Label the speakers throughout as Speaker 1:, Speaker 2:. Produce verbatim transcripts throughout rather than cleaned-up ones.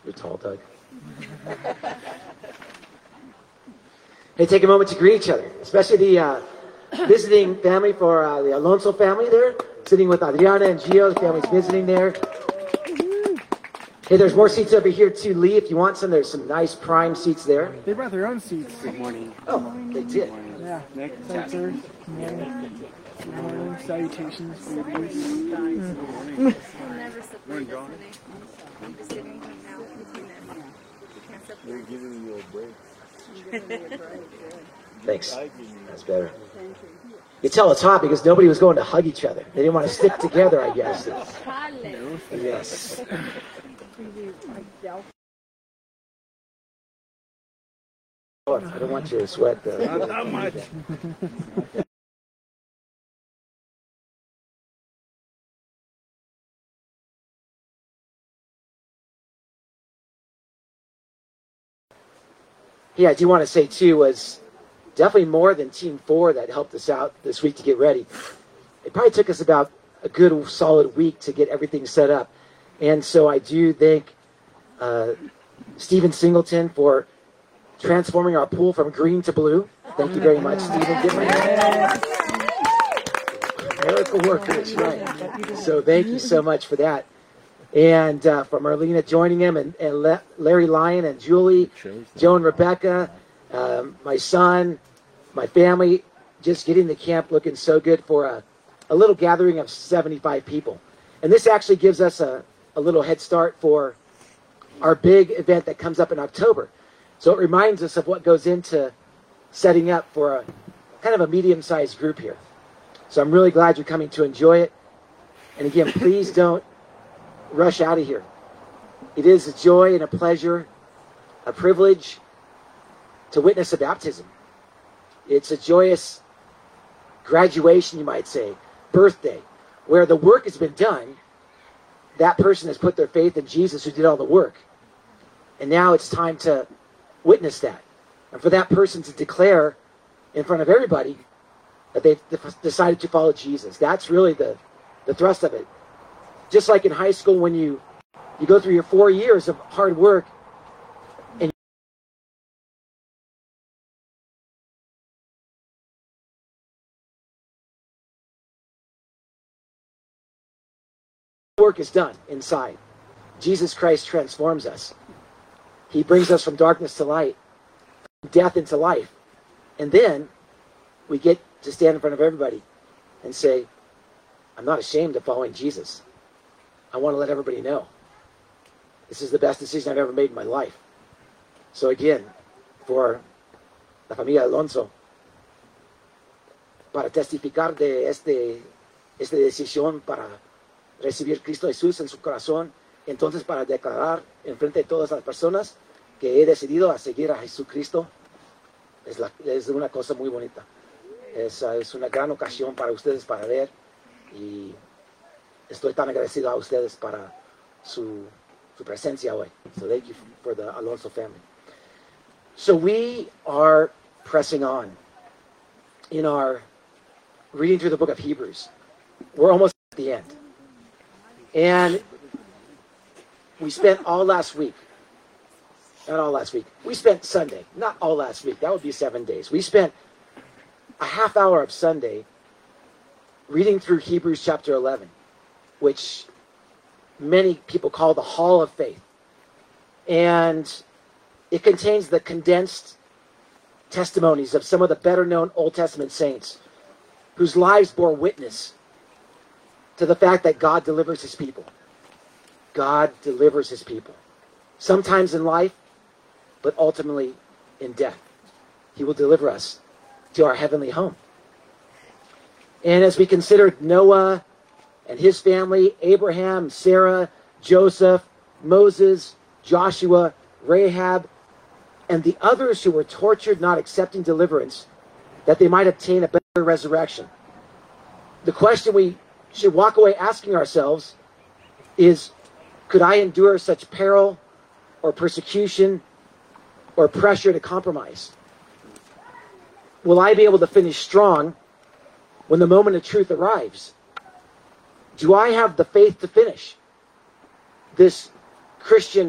Speaker 1: You're tall, Doug. Hey, take a moment to greet each other, especially the uh, visiting family for uh, the Alonso family there, sitting with Adriana and Gio. The family's visiting there. Hey, there's more seats over here too, Lee. If you want some, there's some nice prime seats there.
Speaker 2: They brought their own seats.
Speaker 3: Good morning.
Speaker 1: Oh, they did.
Speaker 2: Yeah. Thanks, sir. Morning. Morning. Salutations. Mm.
Speaker 4: They're giving you a break.
Speaker 1: Thanks. That's better. You tell it's hot because nobody was going to hug each other. They didn't want to stick together, I guess. Yes. I don't want you to sweat, though.
Speaker 4: Not that much.
Speaker 1: Yeah, I do want to say, too, was definitely more than Team four that helped us out this week to get ready. It probably took us about a good, solid week to get everything set up. And so I do thank uh, Stephen Singleton for transforming our pool from green to blue. Thank you very much, Stephen. Give my hand. Miracle workers, right. So thank you so much for that. And uh, from Marlena joining him, and, and Le- Larry Lyon and Julie, Joe and Rebecca, um, my son, my family, just getting the camp looking so good for a, a little gathering of seventy-five people. And this actually gives us a, a little head start for our big event that comes up in October. So it reminds us of what goes into setting up for a kind of a medium-sized group here. So I'm really glad you're coming to enjoy it. And again, please don't rush out of here. It is a joy and a pleasure, a privilege to witness a baptism. It's a joyous graduation, you might say, birthday, where the work has been done. That person has put their faith in Jesus who did all the work. And now it's time to witness that. And for that person to declare in front of everybody that they've decided to follow Jesus. That's really the, the thrust of it. Just like in high school when you, you go through your four years of hard work and work is done inside. Jesus Christ transforms us. He brings us from darkness to light, from death into life. And then we get to stand in front of everybody and say, I'm not ashamed of following Jesus. I want to let everybody know. This is the best decision I've ever made in my life. So again, for la familia Alonso, para testificar de este, esta decisión para recibir Cristo Jesús en su corazón, entonces para declarar en frente de todas las personas que he decidido a seguir a Jesucristo, es, la, es una cosa muy bonita. Es, es una gran ocasión para ustedes para ver, y estoy tan agradecido a ustedes para su, su presencia hoy. So thank you for the Alonso family. So we are pressing on in our reading through the book of Hebrews. We're almost at the end. And we spent all last week, not all last week, we spent Sunday, not all last week, that would be seven days. We spent a half hour of Sunday reading through Hebrews chapter eleven, which many people call the Hall of Faith. And it contains the condensed testimonies of some of the better-known Old Testament saints whose lives bore witness to the fact that God delivers his people. God delivers his people. Sometimes in life, but ultimately in death. He will deliver us to our heavenly home. And as we considered Noah and his family, Abraham, Sarah, Joseph, Moses, Joshua, Rahab, and the others who were tortured, not accepting deliverance, that they might obtain a better resurrection. The question we should walk away asking ourselves is, could I endure such peril or persecution or pressure to compromise? Will I be able to finish strong when the moment of truth arrives? Do I have the faith to finish this Christian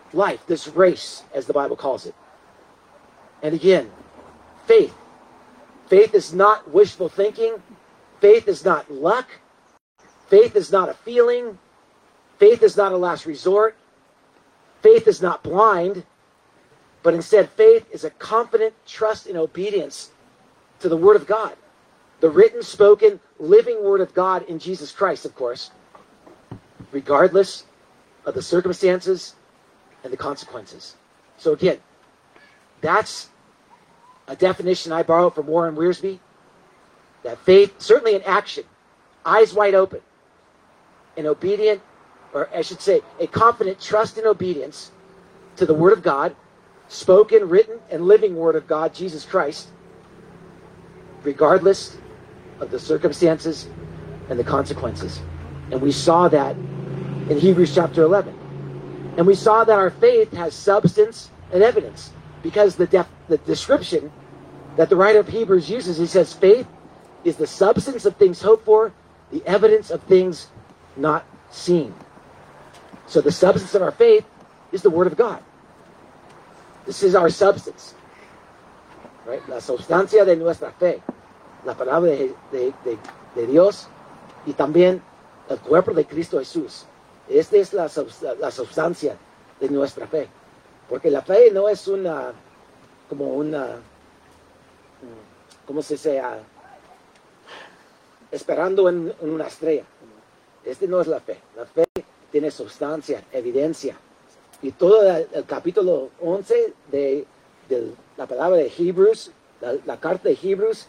Speaker 1: life, this race, as the Bible calls it. And again, faith. Faith is not wishful thinking. Faith is not luck. Faith is not a feeling. Faith is not a last resort. Faith is not blind. But instead, faith is a confident trust and obedience to the Word of God. The written, spoken, living Word of God in Jesus Christ, of course, regardless of the circumstances and the consequences. So again, that's a definition I borrowed from Warren Wiersbe, that faith, certainly in action, eyes wide open, an obedient, or I should say, a confident trust and obedience to the Word of God, spoken, written, and living Word of God, Jesus Christ, regardless of the circumstances and the consequences. And we saw that in Hebrews chapter eleven. And we saw that our faith has substance and evidence, because the, def- the description that the writer of Hebrews uses, he says, faith is the substance of things hoped for, the evidence of things not seen. So the substance of our faith is the Word of God. This is our substance. Right? La sustancia de nuestra fe. La palabra de, de, de, de Dios, y también el cuerpo de Cristo Jesús. Esta es la, la sustancia de nuestra fe. Porque la fe no es una, como una, ¿cómo se dice? Uh, esperando en, en una estrella. Este no es la fe. La fe tiene sustancia, evidencia. Y todo el, el capítulo once de, de la palabra de Hebrews, la, la carta de Hebrews,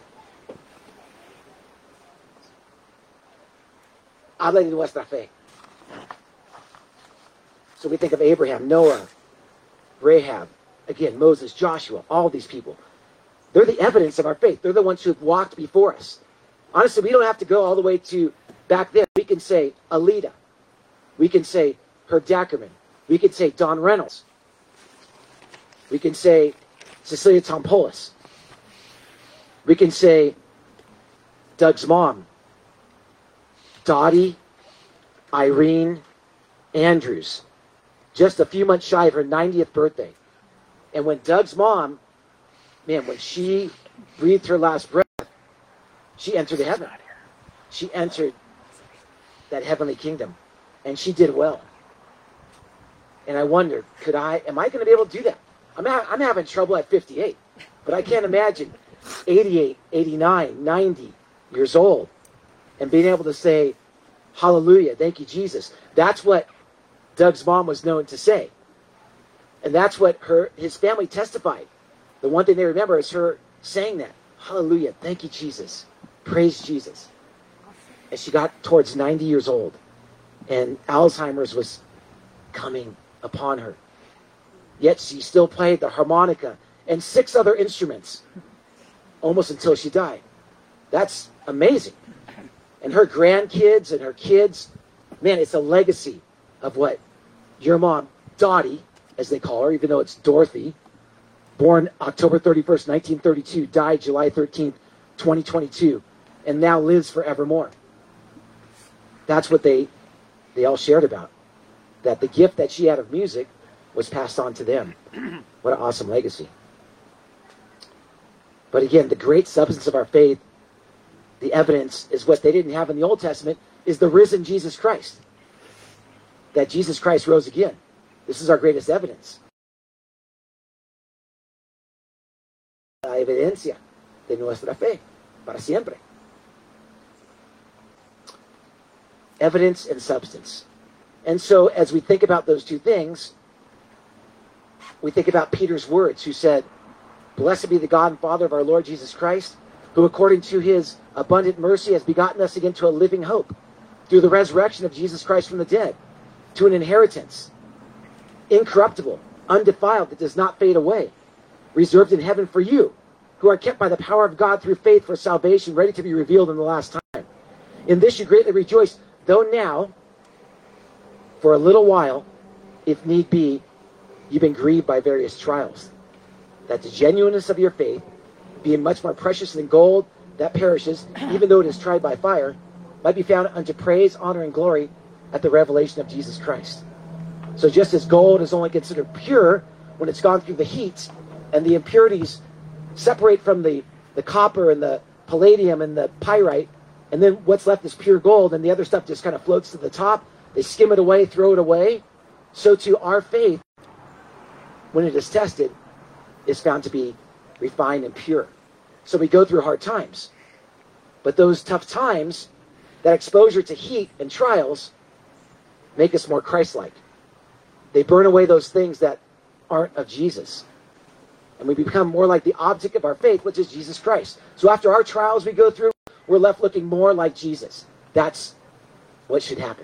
Speaker 1: habla de nuestra fe. So we think of Abraham, Noah, Rahab, again, Moses, Joshua, all these people. They're the evidence of our faith. They're the ones who have walked before us. Honestly, we don't have to go all the way to back then. We can say Alida. We can say Herb Dackerman. We can say Don Reynolds. We can say Cecilia Tompolis. We can say Doug's mom, Dottie, Irene Andrews, just a few months shy of her ninetieth birthday. And when Doug's mom, man, when she breathed her last breath, she entered heaven. She entered that heavenly kingdom. And she did well. And I wondered, could I, am I going to be able to do that? I'm, ha- I'm having trouble at fifty-eight. But I can't imagine eighty-eight, eighty-nine, ninety years old and being able to say, hallelujah, thank you, Jesus. That's what Doug's mom was known to say. And that's what her his family testified. The one thing they remember is her saying that. Hallelujah, thank you, Jesus. Praise Jesus. And she got towards ninety years old. And Alzheimer's was coming upon her. Yet she still played the harmonica and six other instruments almost until she died. That's amazing. And her grandkids and her kids, man, it's a legacy of what your mom, Dottie, as they call her, even though it's Dorothy, born October thirty-first, nineteen thirty-two, died July thirteenth, twenty twenty-two, and now lives forevermore. That's what they they all shared about. That the gift that she had of music was passed on to them. What an awesome legacy. But again, the great substance of our faith, the evidence is what they didn't have in the Old Testament, is the risen Jesus Christ. That Jesus Christ rose again. This is our greatest evidence. La evidencia de nuestra fe para siempre. Evidence and substance. And so as we think about those two things, we think about Peter's words, who said, "Blessed be the God and Father of our Lord Jesus Christ, who according to his abundant mercy has begotten us again to a living hope, through the resurrection of Jesus Christ from the dead, to an inheritance, incorruptible, undefiled, that does not fade away, reserved in heaven for you, who are kept by the power of God through faith for salvation, ready to be revealed in the last time. In this you greatly rejoice, though now, for a little while, if need be, you've been grieved by various trials, that the genuineness of your faith, being much more precious than gold that perishes, even though it is tried by fire, might be found unto praise, honor, and glory at the revelation of Jesus Christ." So just as gold is only considered pure when it's gone through the heat, and the impurities separate from the, the copper and the palladium and the pyrite, and then what's left is pure gold, and the other stuff just kind of floats to the top. They skim it away, throw it away. So too our faith, when it is tested, is found to be refined and pure. So we go through hard times. But those tough times, that exposure to heat and trials, make us more Christ-like. They burn away those things that aren't of Jesus. And we become more like the object of our faith, which is Jesus Christ. So after our trials we go through, we're left looking more like Jesus. That's what should happen.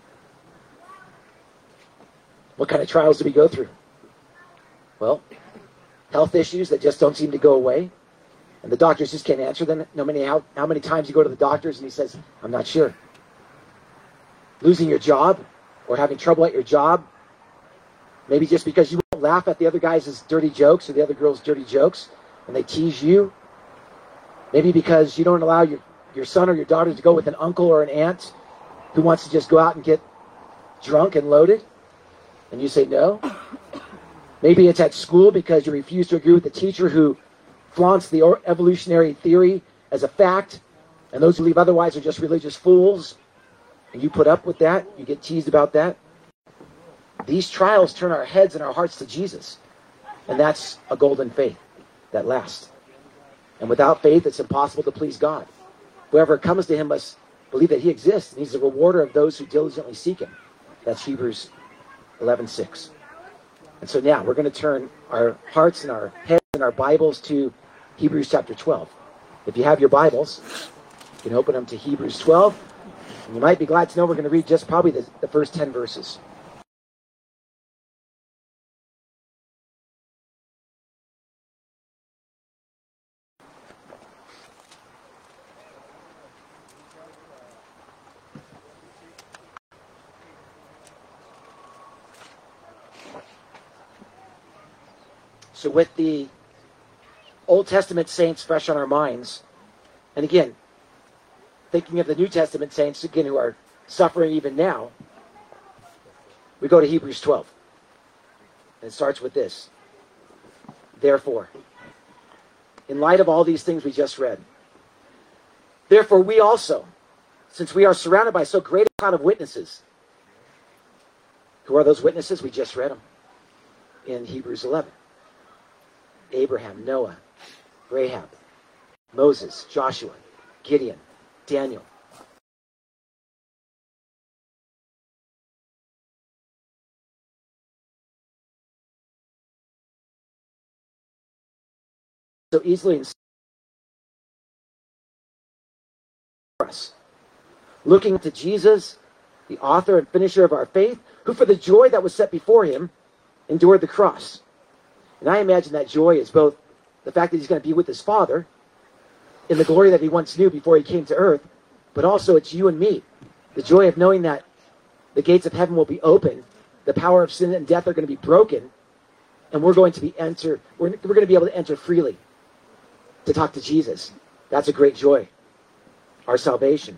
Speaker 1: What kind of trials do we go through? Well, health issues that just don't seem to go away. And the doctors just can't answer them. No matter how, how many times you go to the doctors and he says, I'm not sure. Losing your job or having trouble at your job. Maybe just because you won't laugh at the other guy's dirty jokes or the other girl's dirty jokes and they tease you. Maybe because you don't allow your, your son or your daughter to go with an uncle or an aunt who wants to just go out and get drunk and loaded. And you say no. Maybe it's at school because you refuse to agree with the teacher who flaunts the evolutionary theory as a fact, and those who believe otherwise are just religious fools, and you put up with that, you get teased about that. These trials turn our heads and our hearts to Jesus, and that's a golden faith that lasts. And without faith, it's impossible to please God. Whoever comes to him must believe that he exists, and he's the rewarder of those who diligently seek him. That's Hebrews eleven six. And so now we're going to turn our hearts and our heads and our Bibles to Hebrews chapter twelve. If you have your Bibles, you can open them to Hebrews twelve. And you might be glad to know we're going to read just probably the, the first ten verses. So with the Old Testament saints fresh on our minds, and again, thinking of the New Testament saints, again, who are suffering even now, we go to Hebrews twelve. And it starts with this. Therefore, in light of all these things we just read, therefore we also, since we are surrounded by so great a cloud of witnesses, who are those witnesses? We just read them in Hebrews eleven. Abraham, Noah, Rahab, Moses, Joshua, Gideon, Daniel. So easily and us. Looking to Jesus, the author and finisher of our faith, who for the joy that was set before him endured the cross. And I imagine that joy is both the fact that he's going to be with his Father in the glory that he once knew before he came to earth, but also it's you and me. The joy of knowing that the gates of heaven will be open, the power of sin and death are going to be broken, and we're going to be enter. We're, we're going to be able to enter freely to talk to Jesus. That's a great joy. Our salvation.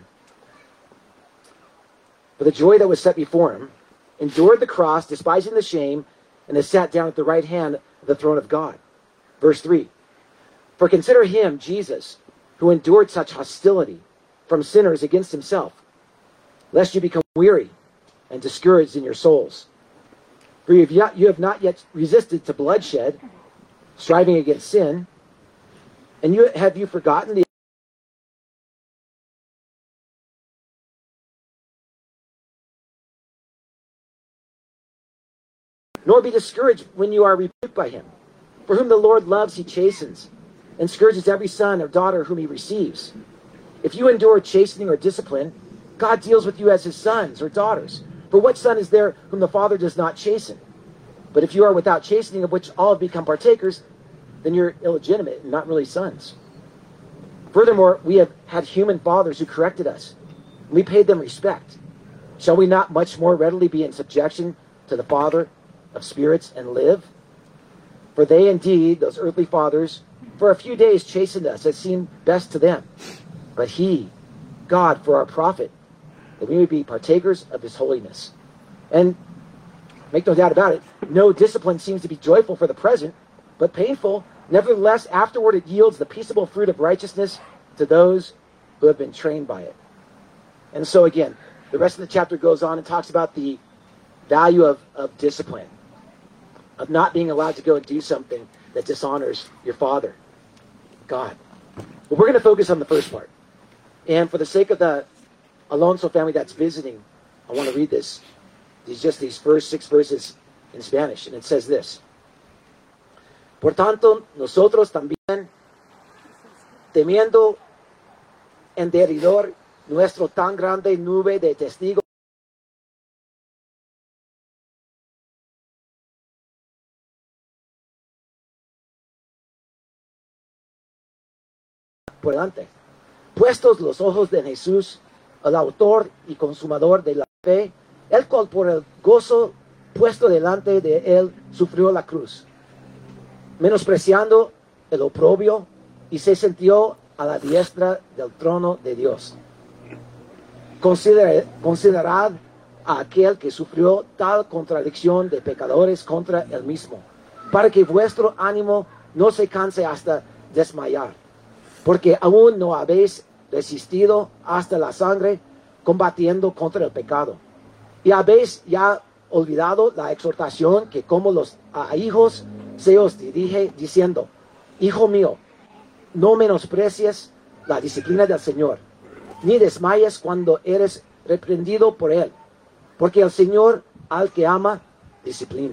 Speaker 1: But the joy that was set before him endured the cross, despising the shame, and has sat down at the right hand of the throne of God. Verse three. For consider him, Jesus, who endured such hostility from sinners against himself, lest you become weary and discouraged in your souls. For you have, yet, you have not yet resisted to bloodshed, striving against sin, and you have you forgotten the nor be discouraged when you are rebuked by him. For whom the Lord loves, he chastens, and scourges every son or daughter whom he receives. If you endure chastening or discipline, God deals with you as his sons or daughters. For what son is there whom the Father does not chasten? But if you are without chastening, of which all have become partakers, then you're illegitimate and not really sons. Furthermore, we have had human fathers who corrected us, and we paid them respect. Shall we not much more readily be in subjection to the Father of spirits and live? For they indeed, those earthly fathers, for a few days chastened us as seemed best to them. But he, God, for our profit, that we may be partakers of his holiness. And Make no doubt about it. No discipline seems to be joyful for the present, but painful. Nevertheless, afterward it yields the peaceable fruit of righteousness to those who have been trained by it. And so again, the rest of the chapter goes on and talks about the value of, of discipline, of not being allowed to go and do something that dishonors your Father, God. But we're going to focus on the first part. And for the sake of the Alonso family that's visiting, I want to read this. These just these first six verses in Spanish. And it says this. Por tanto, nosotros también, temiendo en derredor nuestro tan grande nube de testigos, por delante. Puestos los ojos de Jesús, el autor y consumador de la fe, el cual por el gozo puesto delante de él sufrió la cruz, menospreciando el oprobio, y se sentó a la diestra del trono de Dios. Consider, considerad a aquel que sufrió tal contradicción de pecadores contra él mismo, para que vuestro ánimo no se canse hasta desmayar, porque aún no habéis resistido hasta la sangre, combatiendo contra el pecado. Y habéis ya olvidado la exhortación que como los a hijos se os dirige, diciendo, Hijo mío, no menosprecies la disciplina del Señor, ni desmayes cuando eres reprendido por Él, porque el Señor al que ama, disciplina.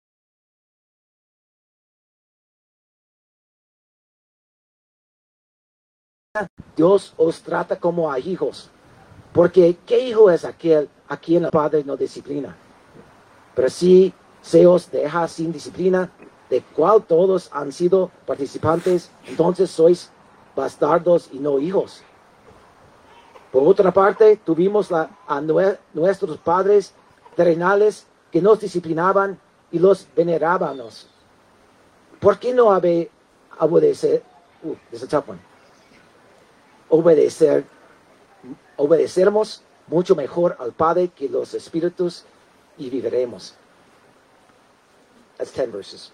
Speaker 1: Dios os trata como a hijos, porque ¿qué hijo es aquel a quien el Padre no disciplina? Pero si se os deja sin disciplina, de cual todos han sido participantes, entonces sois bastardos y no hijos. Por otra parte, tuvimos la, a nue, nuestros padres terrenales que nos disciplinaban y los venerábamos. ¿Por qué no habe, obedecer? Uh, this is a tough one. Obedecer, obedeceremos mucho mejor al Padre que los espíritus y viviremos. That's ten verses.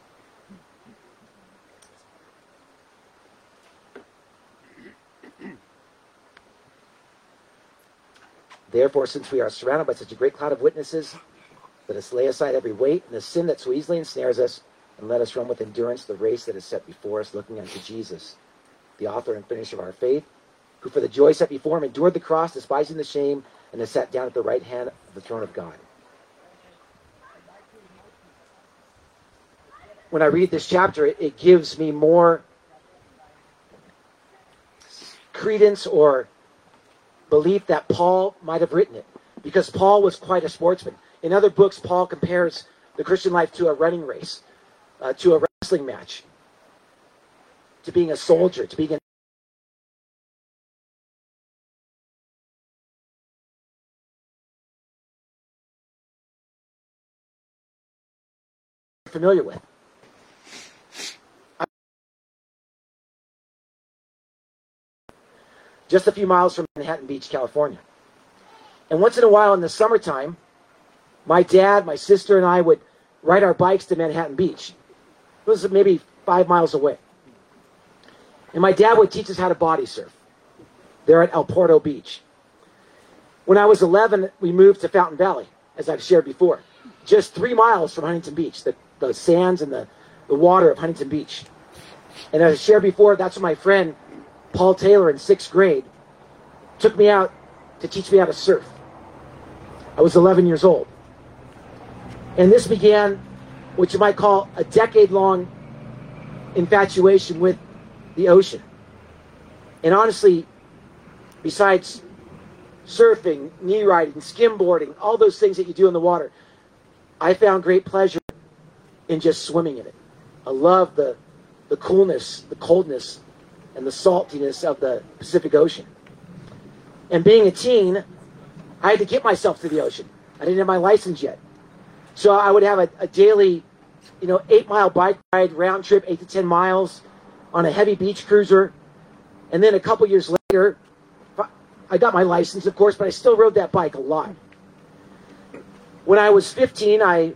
Speaker 1: Therefore, since we are surrounded by such a great cloud of witnesses, let us lay aside every weight and the sin that so easily ensnares us, and let us run with endurance the race that is set before us, looking unto Jesus, the author and finisher of our faith, who for the joy set before him endured the cross, despising the shame, and is sat down at the right hand of the throne of God. When I read this chapter, it gives me more credence or belief that Paul might have written it, because Paul was quite a sportsman. In other books, Paul compares the Christian life to a running race, uh, to a wrestling match, to being a soldier, to being an familiar with. Just a few miles from Manhattan Beach, California. And once in a while in the summertime, my dad, my sister, and I would ride our bikes to Manhattan Beach. It was maybe five miles away. And my dad would teach us how to body surf there at El Porto Beach. When I was eleven, we moved to Fountain Valley, as I've shared before. Just three miles from Huntington Beach, the, the sands and the, the water of Huntington Beach. And as I shared before, that's when my friend Paul Taylor in sixth grade took me out to teach me how to surf. I was eleven years old. And this began what you might call a decade-long infatuation with the ocean. And honestly, besides surfing, knee riding, skimboarding, all those things that you do in the water, I found great pleasure in just swimming in it. I love the, the coolness, the coldness, and the saltiness of the Pacific Ocean. And being a teen, I had to get myself to the ocean. I didn't have my license yet. So I would have a, a daily, you know, eight-mile bike ride, round trip, eight to ten miles, on a heavy beach cruiser. And then a couple years later, I got my license, of course, but I still rode that bike a lot. When I was fifteen, I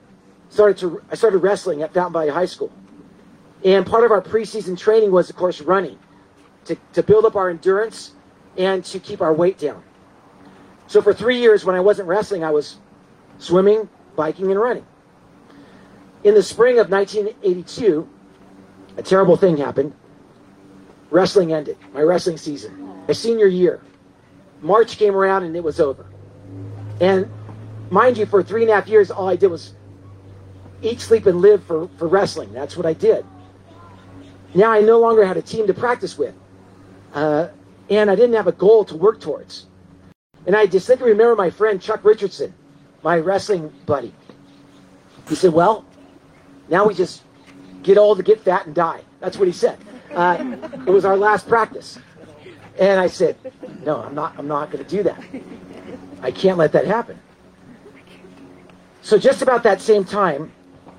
Speaker 1: started to I started wrestling at Fountain Valley High School. And part of our preseason training was, of course, running to, to build up our endurance and to keep our weight down. So for three years when I wasn't wrestling, I was swimming, biking, and running. In the spring of nineteen eighty-two, a terrible thing happened. Wrestling ended, my wrestling season. My senior year. March came around and it was over. And mind you, for three and a half years, all I did was eat, sleep, and live for, for wrestling. That's what I did. Now I no longer had a team to practice with. Uh, and I didn't have a goal to work towards. And I distinctly remember my friend Chuck Richardson, my wrestling buddy. He said, well, now we just get old, get fat, and die. That's what he said. Uh, it was our last practice. And I said, no, I'm not, I'm not going to do that. I can't let that happen. So just about that same time,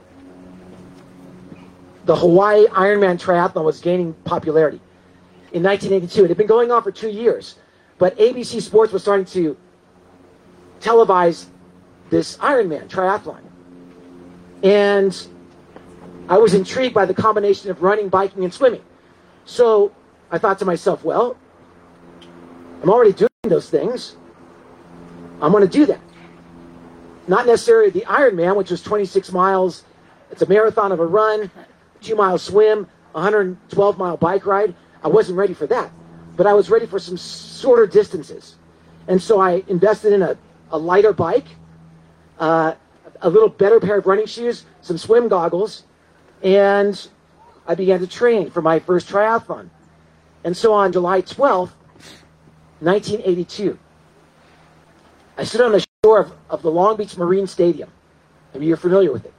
Speaker 1: the Hawaii Ironman triathlon was gaining popularity in nineteen eighty-two. It had been going on for two years, but A B C Sports was starting to televise this Ironman triathlon. And I was intrigued by the combination of running, biking, and swimming. So I thought to myself, well, I'm already doing those things. I'm going to do that. Not necessarily the Ironman, which was twenty-six miles. It's a marathon of a run, two mile swim, one hundred twelve mile bike ride. I wasn't ready for that, but I was ready for some shorter distances. And so I invested in a, a lighter bike, uh, a little better pair of running shoes, some swim goggles, and I began to train for my first triathlon. And so on July twelfth, nineteen eighty-two, I stood on the shore of, of the Long Beach Marine Stadium. Maybe you're familiar with it.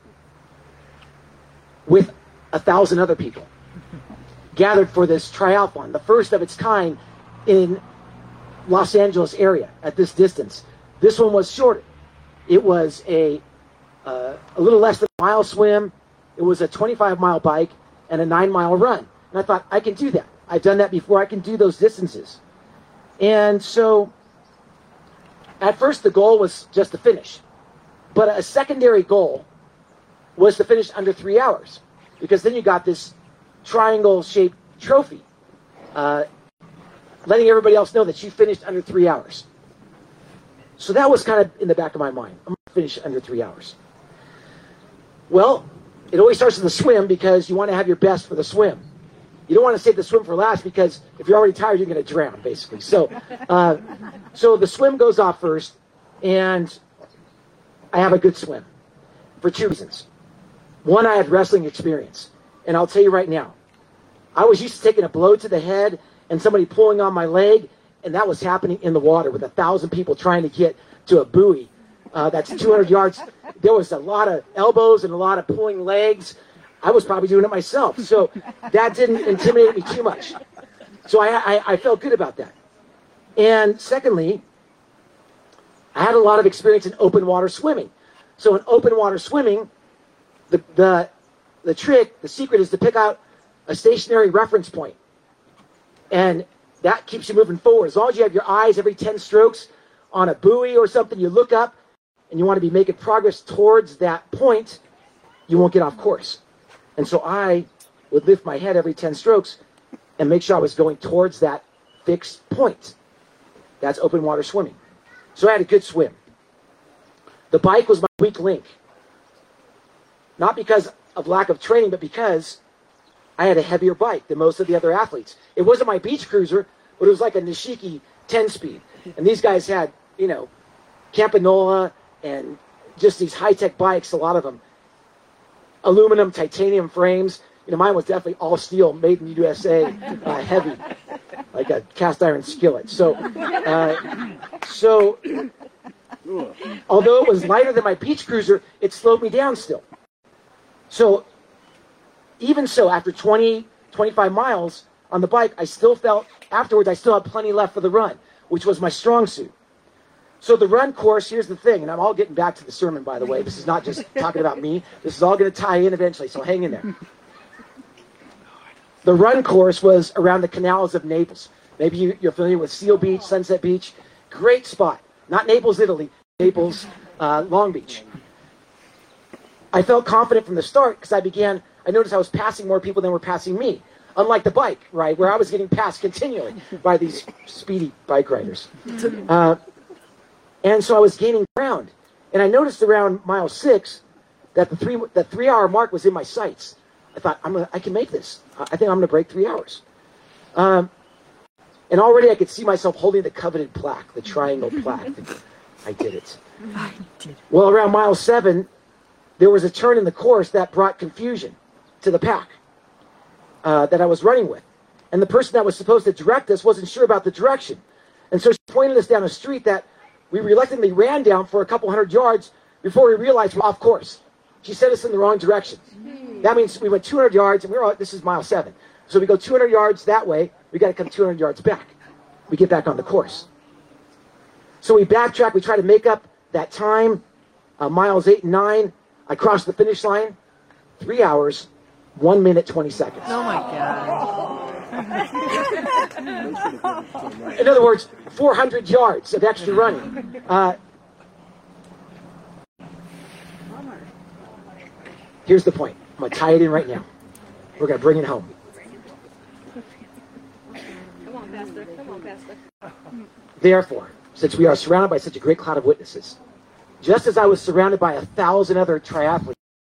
Speaker 1: With a thousand other people gathered for this triathlon, the first of its kind in Los Angeles area at this distance. This one was shorter. It was a, uh, a little less than a mile swim. It was a twenty-five mile bike and a nine mile run. And I thought, I can do that. I've done that before. I can do those distances. And so at first the goal was just to finish. But a secondary goal was to finish under three hours. Because then you got this triangle-shaped trophy, uh, letting everybody else know that you finished under three hours. So that was kind of in the back of my mind. I'm going to finish under three hours. Well, it always starts with the swim because you want to have your best for the swim. You don't want to save the swim for last because if you're already tired, you're going to drown, basically. So, uh, so the swim goes off first, and I have a good swim for two reasons. One, I had wrestling experience. And I'll tell you right now, I was used to taking a blow to the head and somebody pulling on my leg, and that was happening in the water with a thousand people trying to get to a buoy. Uh, that's two hundred yards. There was a lot of elbows and a lot of pulling legs. I was probably doing it myself. So that didn't intimidate me too much. So I, I, I felt good about that. And secondly, I had a lot of experience in open water swimming. So in open water swimming, the, the, the trick, the secret is to pick out a stationary reference point. And that keeps you moving forward. As long as you have your eyes every ten strokes on a buoy or something, you look up and you want to be making progress towards that point, you won't get off course. And so I would lift my head every ten strokes and make sure I was going towards that fixed point. That's open water swimming. So I had a good swim. The bike was my weak link. Not because of lack of training, but because I had a heavier bike than most of the other athletes. It wasn't my beach cruiser, but it was like a Nishiki ten speed. And these guys had, you know, Campanola and just these high-tech bikes, a lot of them. Aluminum, titanium frames. You know, mine was definitely all steel, made in the U S A, uh, heavy, like a cast iron skillet. So, uh, so although it was lighter than my beach cruiser, it slowed me down still. So even so, after twenty, twenty-five miles on the bike, I still felt, afterwards, I still had plenty left for the run, which was my strong suit. So the run course, here's the thing, and I'm all getting back to the sermon, by the way. This is not just talking about me. This is all going to tie in eventually, so hang in there. The run course was around the canals of Naples. Maybe you, you're familiar with Seal Beach, Sunset Beach. Great spot. Not Naples, Italy. Naples, uh, Long Beach. I felt confident from the start because I began, I noticed I was passing more people than were passing me. Unlike the bike, right, where I was getting passed continually by these speedy bike riders. Uh, and so I was gaining ground. And I noticed around mile six that the three the three hour mark was in my sights. I thought, I'm gonna, I can make this. I think I'm going to break three hours. Um, and already I could see myself holding the coveted plaque, the triangle plaque. I did it.
Speaker 3: I did.
Speaker 1: Well, around mile seven, there was a turn in the course that brought confusion to the pack uh, that I was running with. And the person that was supposed to direct us wasn't sure about the direction. And so she pointed us down a street that we reluctantly ran down for a couple hundred yards before we realized we're off course. She sent us in the wrong direction. That means we went two hundred yards, and we were, this is mile seven. So we go two hundred yards that way, we got to come two hundred yards back. We get back on the course. So we backtrack, we try to make up that time, uh, miles eight and nine. I crossed the finish line, three hours, one minute, twenty seconds.
Speaker 3: Oh my God.
Speaker 1: In other words, four hundred yards of extra running. Uh, here's the point. I'm going to tie it in right now. We're going to bring it home.
Speaker 5: Come on, Pastor. Come on, Pastor.
Speaker 1: Therefore, since we are surrounded by such a great cloud of witnesses, just as I was surrounded by a thousand other triathletes,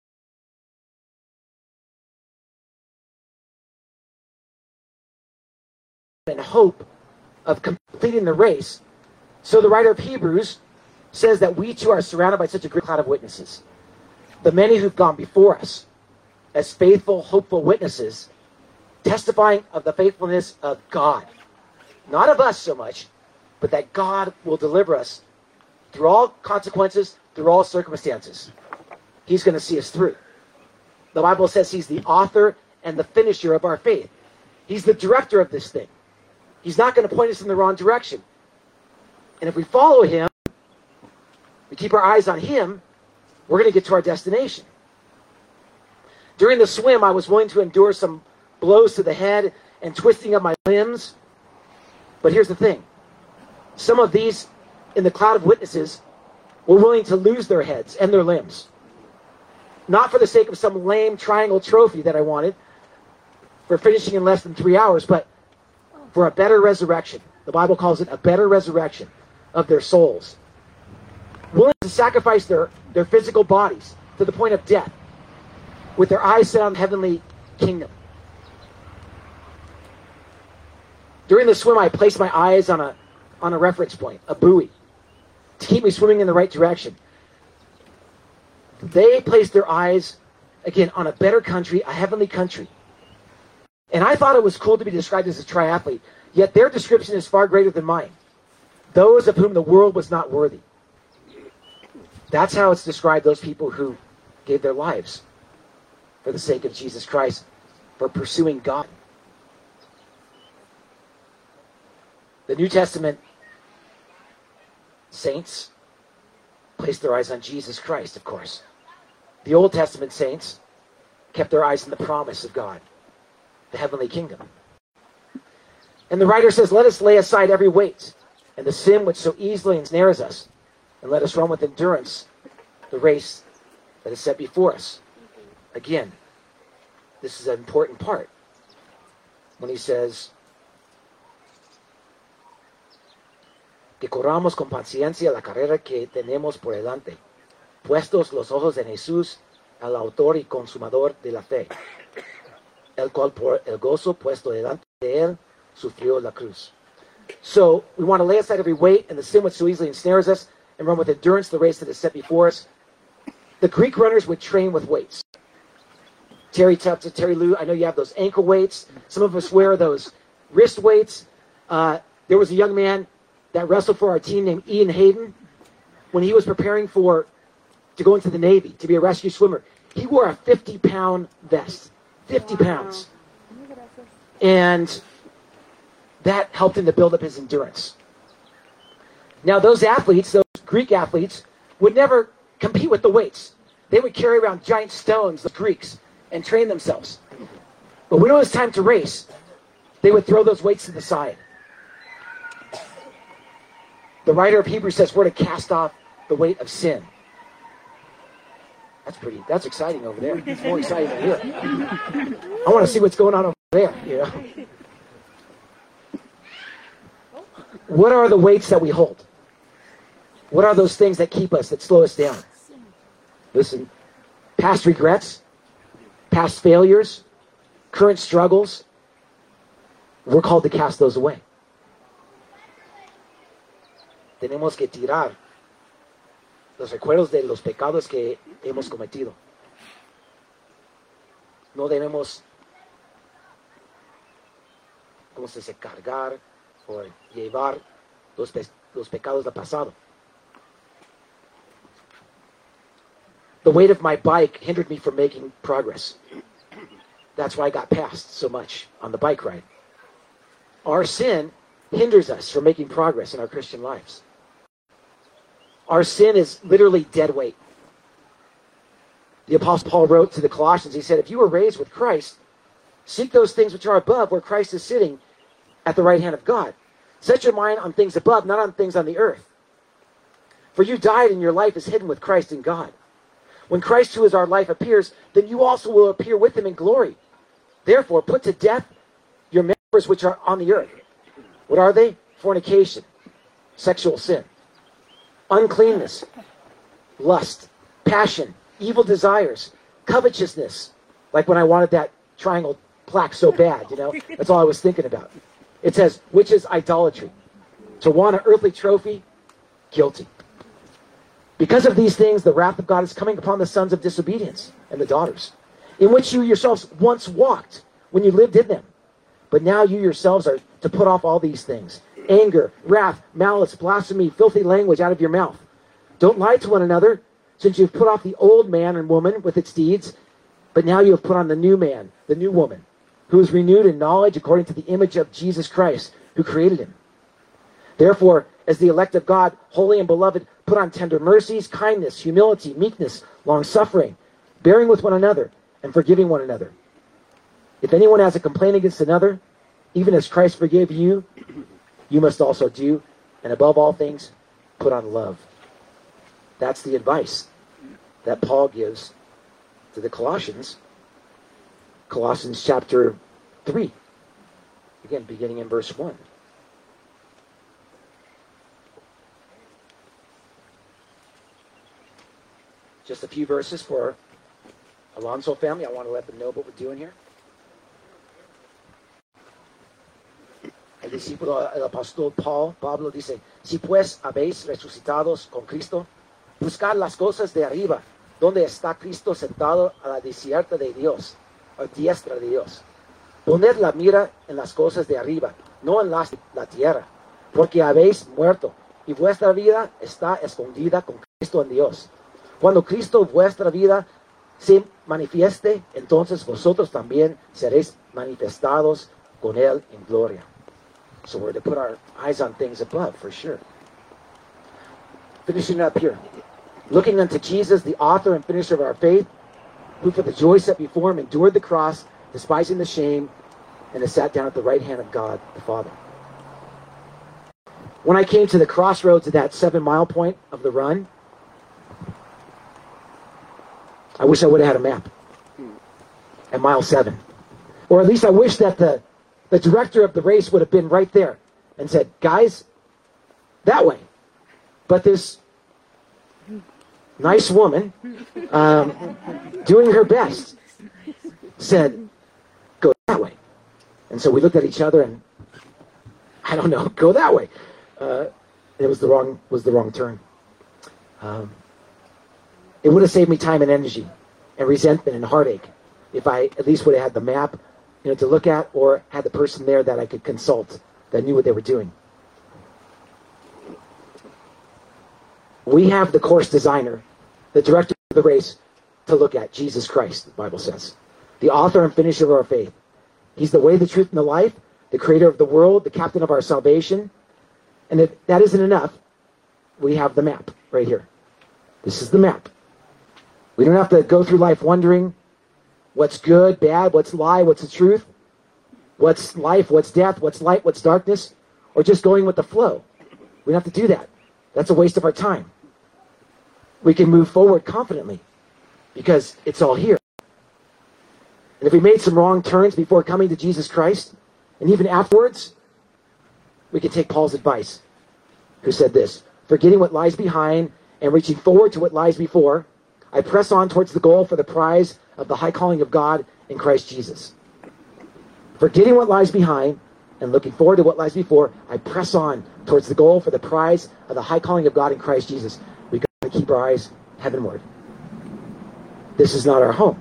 Speaker 1: in hope of completing the race, so the writer of Hebrews says that we too are surrounded by such a great cloud of witnesses. The many who've gone before us as faithful, hopeful witnesses, testifying of the faithfulness of God. Not of us so much, but that God will deliver us through all consequences, through all circumstances. He's going to see us through. The Bible says he's the author and the finisher of our faith. He's the director of this thing. He's not going to point us in the wrong direction. And if we follow him, we keep our eyes on him, we're going to get to our destination. During the swim, I was willing to endure some blows to the head and twisting of my limbs. But here's the thing. Some of these in the cloud of witnesses were willing to lose their heads and their limbs. Not for the sake of some lame triangle trophy that I wanted for finishing in less than three hours, but for a better resurrection. The Bible calls it a better resurrection of their souls. Willing to sacrifice their, their physical bodies to the point of death with their eyes set on the heavenly kingdom. During the swim, I placed my eyes on a, on a reference point, a buoy, to keep me swimming in the right direction. They placed their eyes, again, on a better country, a heavenly country. And I thought it was cool to be described as a triathlete, yet their description is far greater than mine. Those of whom the world was not worthy. That's how it's described, those people who gave their lives for the sake of Jesus Christ, for pursuing God. The New Testament saints placed their eyes on Jesus Christ, of course. The Old Testament saints kept their eyes on the promise of God, the heavenly kingdom. And the writer says, let us lay aside every weight and the sin which so easily ensnares us, and let us run with endurance the race that is set before us. Again, this is an important part when he says, que corramos con paciencia la carrera que tenemos por delante, puestos los ojos en Jesús, el autor y consumador de la fe, el cual por el gozo puesto delante de él sufrió la cruz. So, we want to lay aside every weight and the sin which so easily ensnares us, and run with endurance the race that is set before us. The Greek runners would train with weights. Terry Tupton, Terry Lou, I know you have those ankle weights. Some of us wear those wrist weights. Uh, there was a young man that wrestled for our team named Ian Hayden. When he was preparing for to go into the Navy, to be a rescue swimmer, he wore a fifty pound vest. fifty pounds. And that helped him to build up his endurance. Now, those athletes, those Greek athletes, would never compete with the weights. They would carry around giant stones, the Greeks, and train themselves. But when it was time to race, they would throw those weights to the side. The writer of Hebrews says we're to cast off the weight of sin. That's pretty, that's exciting over there. It's more exciting than here. I want to see what's going on over there, you know. What are the weights that we hold? What are those things that keep us, that slow us down? Listen, past regrets, past failures, current struggles, we're called to cast those away. Tenemos que tirar los recuerdos de los pecados que hemos cometido. No debemos, ¿cómo se dice? Cargar o llevar los, pe los pecados del pasado. The weight of my bike hindered me from making progress. That's why I got past so much on the bike ride. Our sin hinders us from making progress in our Christian lives. Our sin is literally dead weight. The Apostle Paul wrote to the Colossians, he said, if you were raised with Christ, seek those things which are above, where Christ is sitting at the right hand of God. Set your mind on things above, not on things on the earth. For you died and your life is hidden with Christ in God. When Christ, who is our life, appears, then you also will appear with him in glory. Therefore, put to death your members which are on the earth. What are they? Fornication, sexual sin, uncleanness, lust, passion, evil desires, covetousness. Like when I wanted that triangle plaque so bad, you know, that's all I was thinking about. It says, which is idolatry. To want an earthly trophy, guilty. Because of these things, the wrath of God is coming upon the sons of disobedience and the daughters, in which you yourselves once walked when you lived in them. But now you yourselves are to put off all these things: anger, wrath, malice, blasphemy, filthy language out of your mouth. Don't lie to one another, since you've put off the old man and woman with its deeds, but now you have put on the new man, the new woman, who is renewed in knowledge according to the image of Jesus Christ, who created him. Therefore, as the elect of God, holy and beloved, put on tender mercies, kindness, humility, meekness, long-suffering, bearing with one another, and forgiving one another. If anyone has a complaint against another, even as Christ forgave you, you must also do, and above all things, put on love. That's the advice that Paul gives to the Colossians. Colossians chapter three. Again, beginning in verse one. Just a few verses for Alonso family. I want to let them know what we're doing here. El discípulo, el apóstol Paul, Pablo dice, si pues habéis resucitados con Cristo, buscad las cosas de arriba, donde está Cristo sentado a la diestra de Dios, a diestra de Dios. Poned la mira en las cosas de arriba, no en las de la tierra, porque habéis muerto, y vuestra vida está escondida con Cristo en Dios. Cuando Cristo vuestra vida se manifieste, entonces vosotros también seréis manifestados con Él en gloria. So we're to put our eyes on things above, for sure. Finishing up here. Looking unto Jesus, the author and finisher of our faith, who for the joy set before him endured the cross, despising the shame, and has sat down at the right hand of God the Father. When I came to the crossroads of that seven-mile point of the run, I wish I would have had a map at mile seven. Or at least I wish that the, the director of the race would have been right there and said, guys, that way. But this nice woman, um, doing her best, said, go that way. And so we looked at each other and, I don't know, go that way. Uh, it was the wrong, was the wrong turn. Um, It would have saved me time and energy and resentment and heartache if I at least would have had the map, you know, to look at, or had the person there that I could consult that knew what they were doing. We have the course designer, the director of the race, to look at, Jesus Christ, the Bible says. The author and finisher of our faith. He's the way, the truth, and the life, the creator of the world, the captain of our salvation. And if that isn't enough, we have the map right here. This is the map. We don't have to go through life wondering what's good, bad, what's lie, what's the truth, what's life, what's death, what's light, what's darkness, or just going with the flow. We don't have to do that. That's a waste of our time. We can move forward confidently because it's all here. And if we made some wrong turns before coming to Jesus Christ, and even afterwards, we could take Paul's advice, who said this, forgetting what lies behind and reaching forward to what lies before, I press on towards the goal for the prize of the high calling of God in Christ Jesus. Forgetting what lies behind and looking forward to what lies before, I press on towards the goal for the prize of the high calling of God in Christ Jesus. We got to keep our eyes heavenward. This is not our home.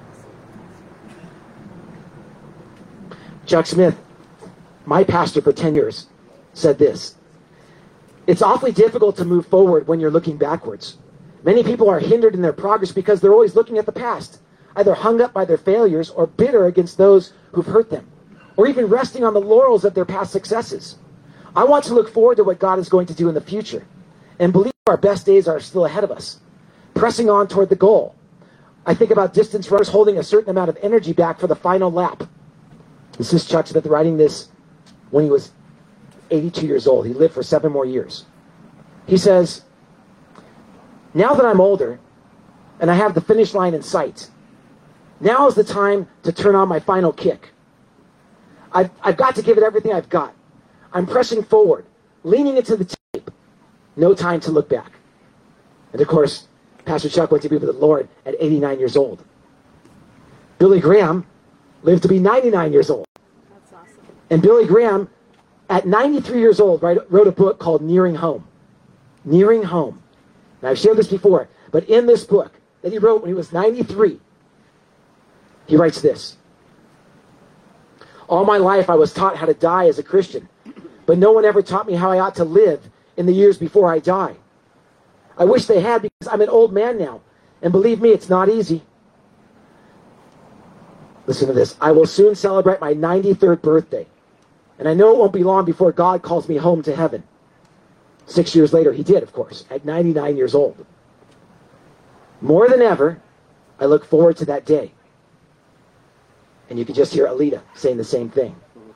Speaker 1: Chuck Smith, my pastor for ten years, said this, it's awfully difficult to move forward when you're looking backwards. Many people are hindered in their progress because they're always looking at the past, either hung up by their failures or bitter against those who've hurt them, or even resting on the laurels of their past successes. I want to look forward to what God is going to do in the future and believe our best days are still ahead of us, pressing on toward the goal. I think about distance runners holding a certain amount of energy back for the final lap. This is Chuck Smith writing this when he was eighty-two years old. He lived for seven more years. He says, now that I'm older and I have the finish line in sight, now is the time to turn on my final kick. I've, I've got to give it everything I've got. I'm pressing forward, leaning into the tape. No time to look back. And of course, Pastor Chuck went to be with the Lord at eighty-nine years old. Billy Graham lived to be ninety-nine years old.
Speaker 5: That's awesome.
Speaker 1: And Billy Graham, at ninety-three years old, wrote a book called Nearing Home. Nearing Home. Now, I've shared this before, but in this book that he wrote when he was ninety-three, he writes this. All my life I was taught how to die as a Christian, but no one ever taught me how I ought to live in the years before I die. I wish they had, because I'm an old man now, and believe me, it's not easy. Listen to this. I will soon celebrate my ninety-third birthday, and I know it won't be long before God calls me home to heaven. Six years later, he did, of course, at ninety-nine years old. More than ever, I look forward to that day. And you can just hear Alita saying the same thing.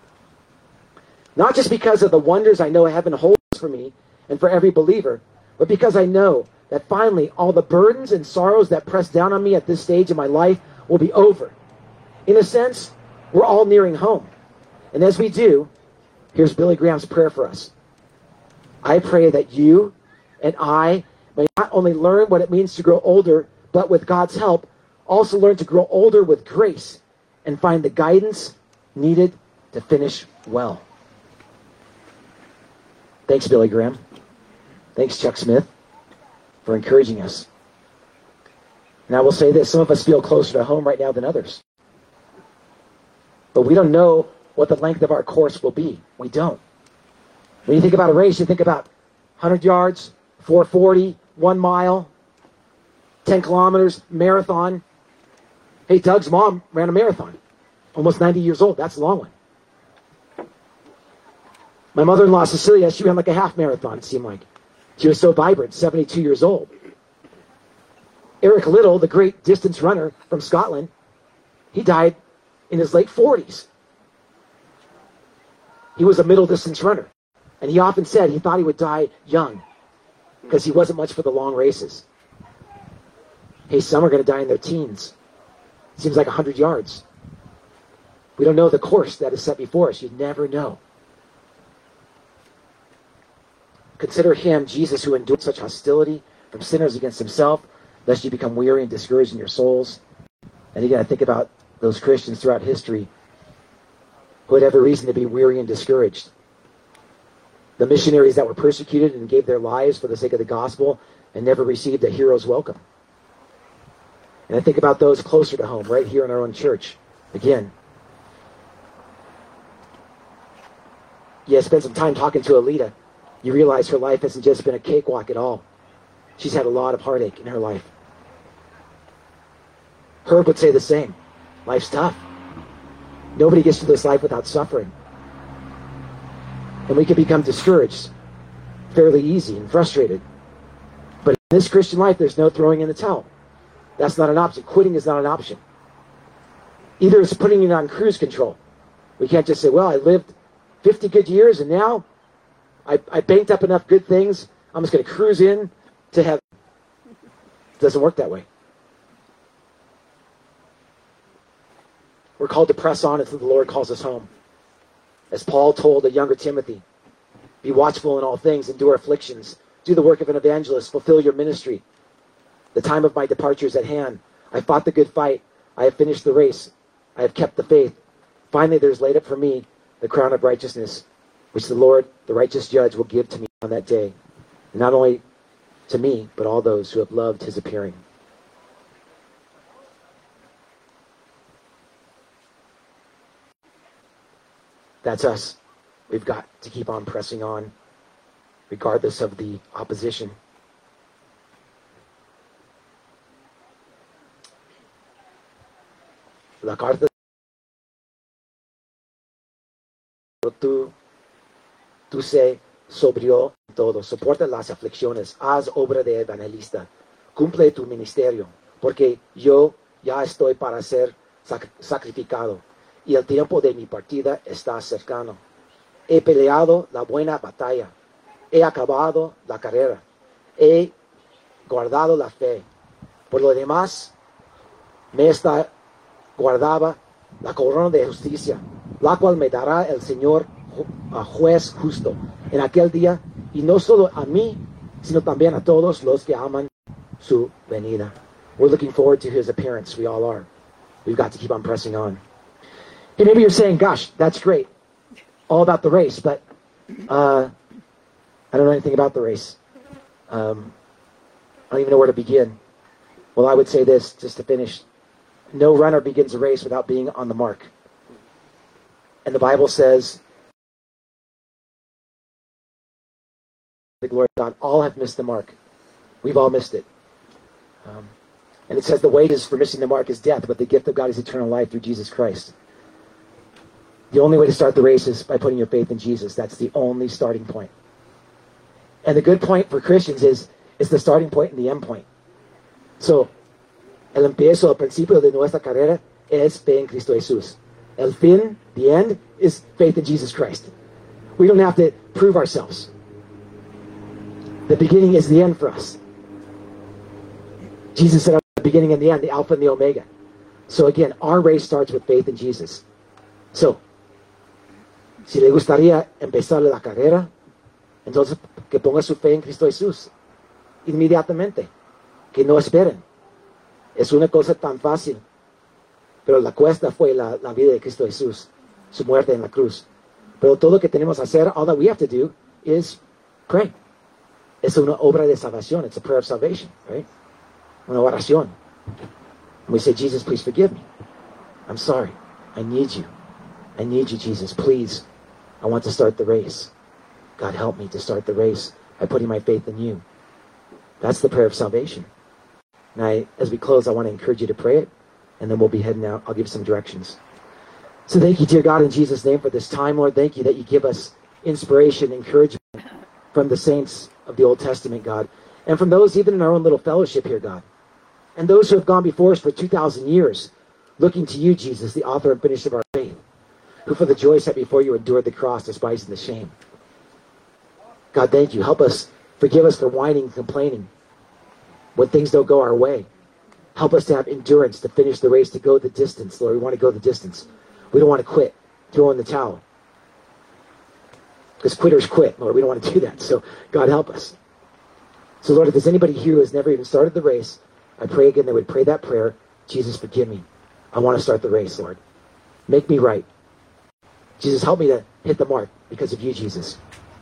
Speaker 1: Not just because of the wonders I know heaven holds for me and for every believer, but because I know that finally all the burdens and sorrows that press down on me at this stage of my life will be over. In a sense, we're all nearing home. And as we do, here's Billy Graham's prayer for us. I pray that you and I may not only learn what it means to grow older, but with God's help, also learn to grow older with grace and find the guidance needed to finish well. Thanks, Billy Graham. Thanks, Chuck Smith, for encouraging us. And I will say this, some of us feel closer to home right now than others. But we don't know what the length of our course will be. We don't. When you think about a race, you think about one hundred yards, four forty, one mile, ten kilometers, marathon. Hey, Doug's mom ran a marathon. Almost ninety years old. That's a long one. My mother-in-law, Cecilia, she ran like a half marathon, it seemed like. She was so vibrant, seventy-two years old. Eric Little, the great distance runner from Scotland, he died in his late forties. He was a middle distance runner. And he often said he thought he would die young because he wasn't much for the long races. Hey, some are going to die in their teens. Seems like one hundred yards. We don't know the course that is set before us. You never know. Consider him, Jesus, who endured such hostility from sinners against himself, lest you become weary and discouraged in your souls. And again, I think about those Christians throughout history who had every reason to be weary and discouraged. The missionaries that were persecuted and gave their lives for the sake of the gospel and never received a hero's welcome. And I think about those closer to home, right here in our own church. Again, yeah, spend some time talking to Alita. You realize her life hasn't just been a cakewalk at all. She's had a lot of heartache in her life. Herb would say the same. Life's tough. Nobody gets to this life without suffering. And we can become discouraged fairly easy and frustrated. But in this Christian life, there's no throwing in the towel. That's not an option. Quitting is not an option. Either it's putting it on cruise control. We can't just say, well, I lived fifty good years and now I, I banked up enough good things. I'm just going to cruise in to heaven. It doesn't work that way. We're called to press on until the Lord calls us home. As Paul told the younger Timothy, be watchful in all things, endure afflictions, do the work of an evangelist, fulfill your ministry. The time of my departure is at hand. I fought the good fight. I have finished the race. I have kept the faith. Finally, there is laid up for me the crown of righteousness, which the Lord, the righteous judge, will give to me on that day. And not only to me, but all those who have loved his appearing. That's us. We've got to keep on pressing on, regardless of the opposition. La carta tú, tú se sobrió en todo, soporta las aflicciones, haz obra de evangelista, cumple tu ministerio, porque yo ya estoy para ser sac- sacrificado y el tiempo de mi partida está cercano. He peleado la buena batalla, he acabado la carrera, he guardado la fe. Por lo demás, me está guardaba la corona de justicia, la cual me dará el Señor a juez justo en aquel día, y no solo a mí, sino también a todos los que aman su venida. We're looking forward to his appearance. We all are. We've got to keep on pressing on. And maybe you're saying, gosh, that's great. All about the race, but uh, I don't know anything about the race. Um, I don't even know where to begin. Well, I would say this, just to finish. No runner begins a race without being on the mark. And the Bible says, the glory of God, all have missed the mark. We've all missed it. Um, and it says the wages for missing the mark is death, but the gift of God is eternal life through Jesus Christ. The only way to start the race is by putting your faith in Jesus. That's the only starting point. And the good point for Christians is it's the starting point and the end point. So, el empiezo, el principio de nuestra carrera es fe en Cristo Jesús. El fin, the end, is faith in Jesus Christ. We don't have to prove ourselves. The beginning is the end for us. Jesus said, I'm the beginning and the end, the Alpha and the Omega. So again, our race starts with faith in Jesus. So, si le gustaría empezar la carrera, entonces que ponga su fe en Cristo Jesús. Inmediatamente. Que no esperen. Es una cosa tan fácil. Pero la cuesta fue la, la vida de Cristo Jesús. Su muerte en la cruz. Pero todo lo que tenemos que hacer, all that we have to do, is pray. Es una obra de salvación. It's a prayer of salvation, right? Una oración. And we say, Jesus, please forgive me. I'm sorry. I need you. I need you, Jesus. Please. I want to start the race. God, help me to start the race by putting my faith in you. That's the prayer of salvation. And I, as we close, I want to encourage you to pray it, and then we'll be heading out. I'll give some directions. So thank you, dear God, in Jesus' name for this time, Lord. Thank you that you give us inspiration, encouragement from the saints of the Old Testament, God, and from those even in our own little fellowship here, God, and those who have gone before us for two thousand years, looking to you, Jesus, the author and finisher of our faith, who for the joy set before you endured the cross, despising the shame. God, thank you. Help us, forgive us for whining and complaining when things don't go our way. Help us to have endurance to finish the race, to go the distance, Lord. We want to go the distance. We don't want to quit, throw in the towel. Because quitters quit, Lord. We don't want to do that. So, God, help us. So, Lord, if there's anybody here who has never even started the race, I pray again they would pray that prayer. Jesus, forgive me. I want to start the race, Lord. Make me right. Jesus, help me to hit the mark because of you, Jesus.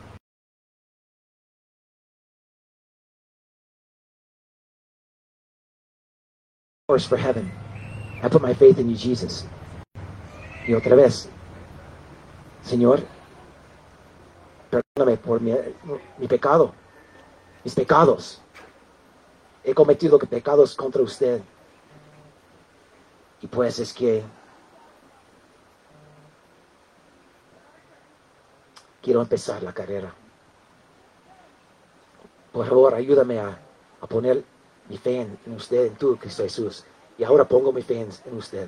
Speaker 1: For heaven. I put my faith in you, Jesus. Y otra vez, Señor, perdóname por mi, mi pecado, mis pecados. He cometido pecados contra usted. Y pues es que quiero empezar la carrera. Por favor, ayúdame a, a poner mi fe en, en usted, en tu Cristo Jesús. Y ahora pongo mi fe en, en usted.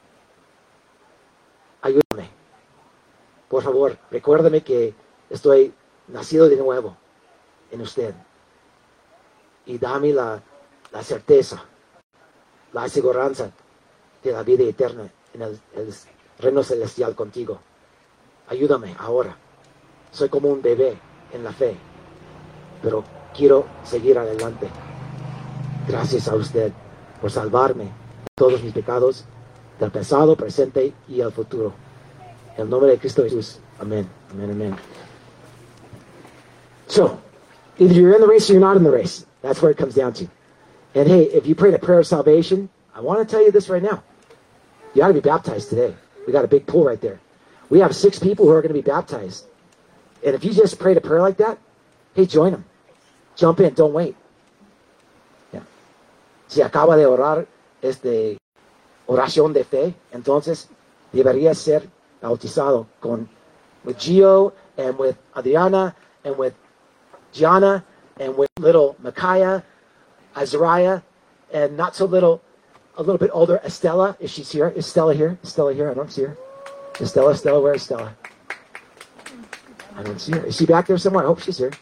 Speaker 1: Ayúdame. Por favor, recuérdame que estoy nacido de nuevo en usted. Y dame la, la certeza, la aseguranza de la vida eterna en en el, el reino celestial contigo. Ayúdame ahora. Soy como un bebé en la fe, pero quiero seguir adelante. Gracias a usted por salvarme de todos mis pecados, del pasado, presente y el futuro. En el nombre de Cristo Jesús. Amén. Amen. Amen. So, either you're in the race or you're not in the race. That's where it comes down to. And hey, if you prayed a prayer of salvation, I want to tell you this right now. You ought to be baptized today. We got a big pool right there. We have six people who are going to be baptized. And if you just prayed a prayer like that, hey, join them. Jump in. Don't wait. Yeah. Si acaba de orar este oración de fe, entonces debería ser bautizado con with Gio and with Adriana and with Gianna and with little Micaiah, Azariah, and not so little, a little bit older Estella. Is she here? Is Stella here? Is Stella here? I don't see her. Is Stella? Stella, where is Stella? I don't see her. Is she back there somewhere? I hope she's here.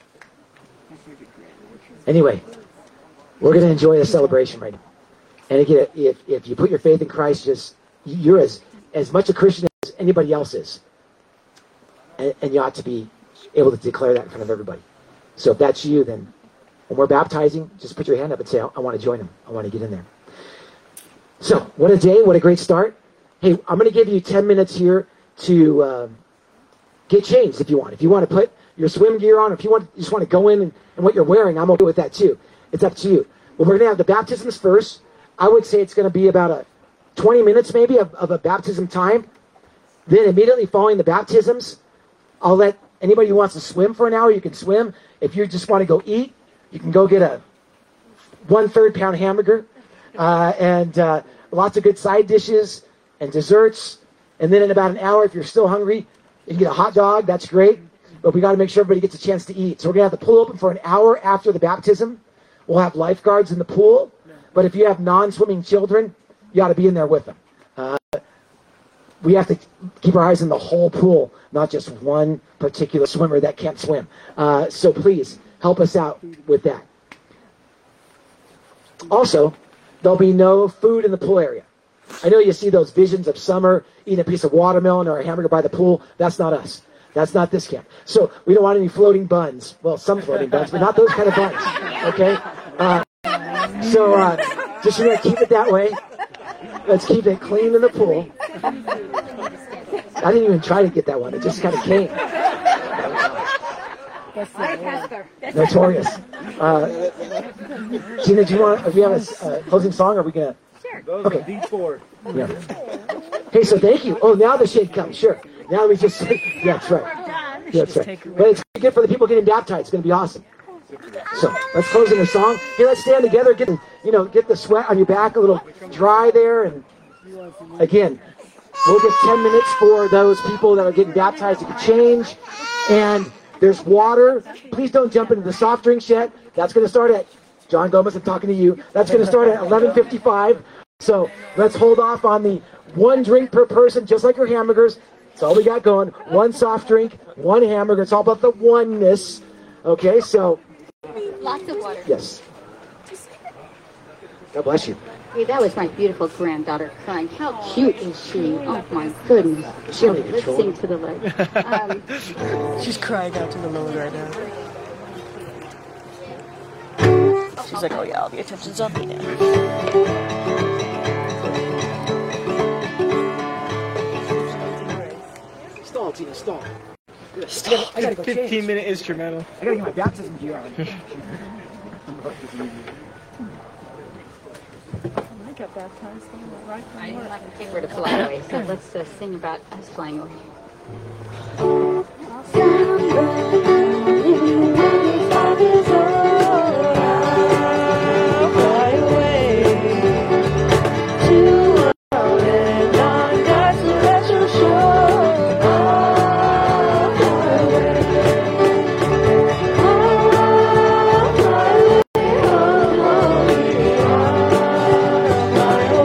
Speaker 1: Anyway, we're going to enjoy the celebration right now. And again, if, if you put your faith in Christ, just you're as, as much a Christian as anybody else is. And, and you ought to be able to declare that in front of everybody. So if that's you, then when we're baptizing, just put your hand up and say, I, I want to join them. I want to get in there. So what a day. What a great start. Hey, I'm going to give you ten minutes here to um, get changed if you want. If you want to put your swim gear on, if you want, you just want to go in and, and what you're wearing, I'm okay with that too. It's up to you. But we're going to have the baptisms first. I would say it's going to be about a twenty minutes maybe of, of a baptism time. Then immediately following the baptisms, I'll let anybody who wants to swim for an hour, you can swim. If you just want to go eat, you can go get a one-third pound hamburger uh, and uh, lots of good side dishes and desserts. And then in about an hour, if you're still hungry, you can get a hot dog. That's great. But we got to make sure everybody gets a chance to eat. So we're going to have the pool open for an hour after the baptism. We'll have lifeguards in the pool. But if you have non-swimming children, you ought to be in there with them. Uh, we have to keep our eyes on the whole pool, not just one particular swimmer that can't swim. Uh, so please, help us out with that. Also, there'll be no food in the pool area. I know you see those visions of summer, eating a piece of watermelon or a hamburger by the pool. That's not us. That's not this camp. So we don't want any floating buns. Well, some floating buns, but not those kind of buns. Okay? Uh, so uh, just remember, keep it that way. Let's keep it clean in the pool. I didn't even try to get that one. It just kind of came. Notorious. Uh, Gina, do you want? Do we have a uh, closing song? Or are we gonna?
Speaker 5: Sure.
Speaker 1: Okay.
Speaker 4: D four.
Speaker 1: Yeah. Hey, so thank you. Oh, now the shade comes. Sure. Now we just. Yeah, that's right. Yeah, that's right. But it's good for the people getting baptized. It's going to be awesome. So let's close in a song. Hey, let's stand together. Get you know, get the sweat on your back a little dry there. And again, we'll give ten minutes for those people that are getting baptized to get change. And there's water. Please don't jump into the soft drinks yet. That's going to start at, John Gomez, I'm talking to you. That's going to start at eleven fifty-five. So let's hold off on the one drink per person, just like your hamburgers. That's all we got going. One soft drink, one hamburger. It's all about the oneness. Okay, so.
Speaker 6: Lots of water.
Speaker 1: Yes. God bless you.
Speaker 6: Hey, that was my beautiful granddaughter crying. How cute is she? Oh my goodness.
Speaker 1: She only
Speaker 6: Let's
Speaker 1: controlled.
Speaker 6: sing to the Lord. Um,
Speaker 3: She's crying out to the Lord right now. She's like, oh yeah, all the attention's on me now.
Speaker 1: Stall, Tina, stall.
Speaker 3: Still,
Speaker 1: I gotta go change.
Speaker 2: fifteen minute instrumental.
Speaker 1: I gotta get my baptism gear on.
Speaker 5: I got baptized on the right
Speaker 6: I didn't have a paper to fly away, so let's uh, sing about us flying away.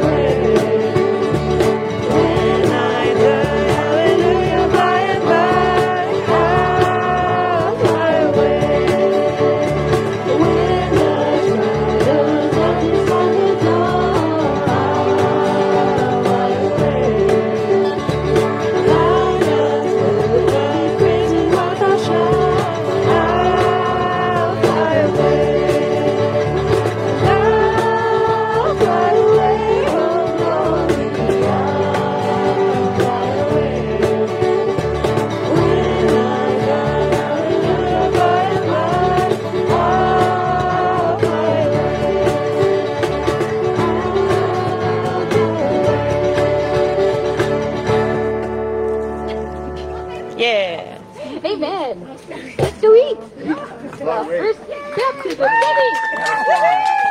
Speaker 7: Hallelujah, by and by.
Speaker 3: Yeah.
Speaker 6: Amen. Let's go eat. The first step to the city.